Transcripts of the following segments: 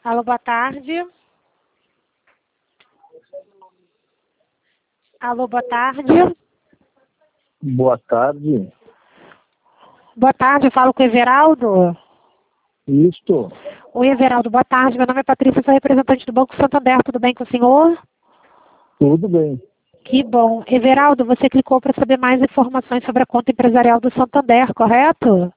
Alô, boa tarde. Alô, boa tarde. Boa tarde. Boa tarde, eu falo com o Everaldo. Isto. Oi, Everaldo, boa tarde. Meu nome é Patrícia, sou representante do Banco Santander. Tudo bem com o senhor? Tudo bem. Que bom. Everaldo, você clicou para saber mais informações sobre a conta empresarial do Santander, correto?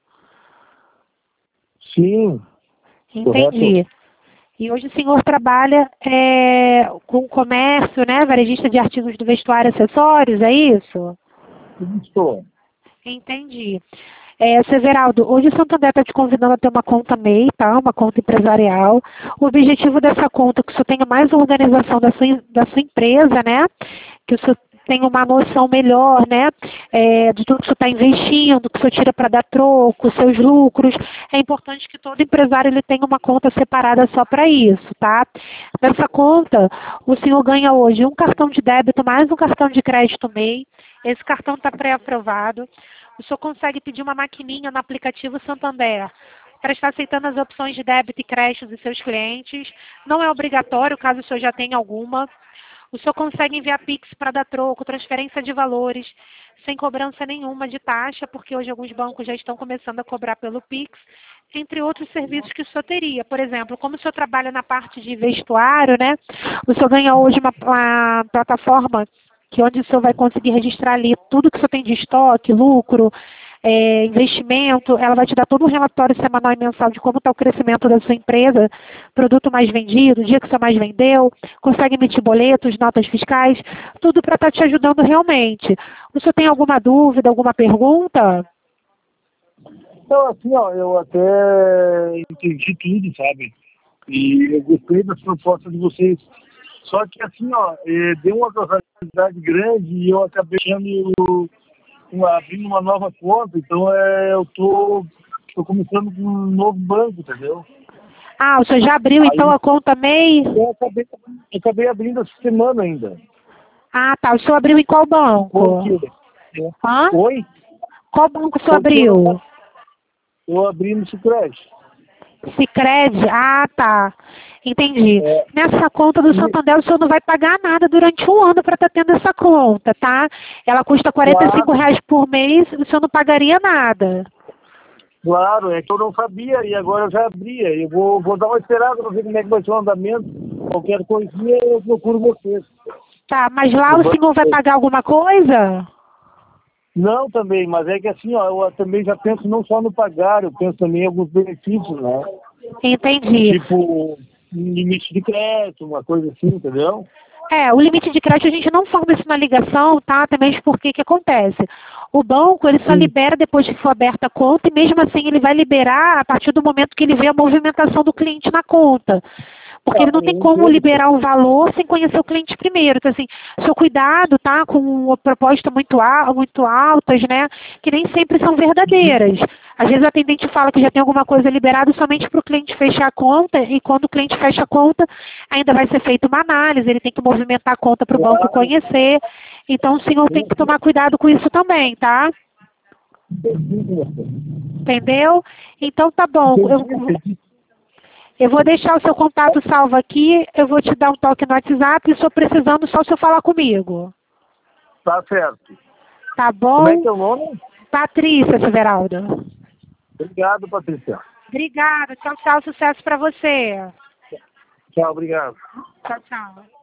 Sim, Entendi. correto. E hoje o senhor trabalha com comércio, né? Varejista de artigos do vestuário e acessórios, é isso? Isto. Entendi. Seu Everaldo, hoje o Santander está te convidando a ter uma conta MEI, tá? Uma conta empresarial. O objetivo dessa conta é que o senhor tenha mais organização da sua empresa, né? Que o senhor tenha uma noção melhor, né? De tudo que o senhor está investindo, que o senhor tira para dar troco, seus lucros. É importante que todo empresário ele tenha uma conta separada só para isso, tá? Nessa conta, o senhor ganha hoje um cartão de débito mais um cartão de crédito MEI. Esse cartão está pré-aprovado. O senhor consegue pedir uma maquininha no aplicativo Santander para estar aceitando as opções de débito e crédito dos seus clientes. Não é obrigatório, caso o senhor já tenha alguma. O senhor consegue enviar Pix para dar troco, transferência de valores, sem cobrança nenhuma de taxa, porque hoje alguns bancos já estão começando a cobrar pelo Pix, entre outros serviços que o senhor teria. Por exemplo, como o senhor trabalha na parte de vestuário, né? O senhor ganha hoje uma plataforma onde o senhor vai conseguir registrar ali tudo que o senhor tem de estoque, lucro, investimento. Ela vai te dar todo um relatório semanal e mensal de como está o crescimento da sua empresa, produto mais vendido, dia que o senhor mais vendeu, consegue emitir boletos, notas fiscais, tudo para estar te ajudando realmente. O senhor tem alguma dúvida, alguma pergunta? Então, assim, ó, eu até entendi tudo, sabe? E eu gostei das propostas de vocês. Só que, assim, ó, deu uma causalidade grande e eu acabei abrindo uma nova conta. Então, eu tô começando com um novo banco, entendeu? Ah, o senhor já abriu então Aí a conta MEI? eu acabei abrindo essa semana ainda. Ah, tá. O senhor abriu em qual banco? Porque, Hã? oi? Qual banco o senhor Porque abriu? eu abri no Sicredi. Sicredi? Ah, tá. Entendi. É, Nessa conta do e, Santander, o senhor não vai pagar nada durante um ano para estar tendo essa conta, tá? Ela custa R$ 45 claro, por mês, o senhor não pagaria nada. claro, é que eu não sabia e agora eu já abri. Eu vou dar uma esperada para ver como é que vai ser o andamento. Qualquer coisinha eu procuro vocês. Tá, mas lá No o banco. senhor vai pagar alguma coisa? Não, também, mas é que assim, ó, eu também já penso não só no pagar, eu penso também em alguns benefícios, né? Entendi. Tipo, um limite de crédito, uma coisa assim, entendeu? O limite de crédito a gente não forma isso na ligação, tá? Até mesmo porque o que acontece? O banco, ele só Sim, libera depois que for aberta a conta e mesmo assim ele vai liberar a partir do momento que ele vê a movimentação do cliente na conta. Porque ele não claro, tem eu como entendo. liberar um valor sem conhecer o cliente primeiro. Então, assim, seu cuidado, tá? Com uma proposta muito altas, né? Que nem sempre são verdadeiras. Às vezes o atendente fala que já tem alguma coisa liberada somente para o cliente fechar a conta e quando o cliente fecha a conta, ainda vai ser feita uma análise, ele tem que movimentar a conta para o banco Claro, conhecer. Então, o senhor tem que tomar cuidado com isso também, tá? entendi. Entendeu? Então, tá bom. Entendi. Eu vou deixar o seu contato salvo aqui, eu vou te dar um toque no WhatsApp e estou precisando só o senhor falar comigo. Tá certo. Tá Como é que bom? é o nome? Patrícia, Severaldo. Obrigado, Patrícia. Obrigada. Tchau, tchau. Sucesso para você. Tchau, obrigado. Tchau, tchau.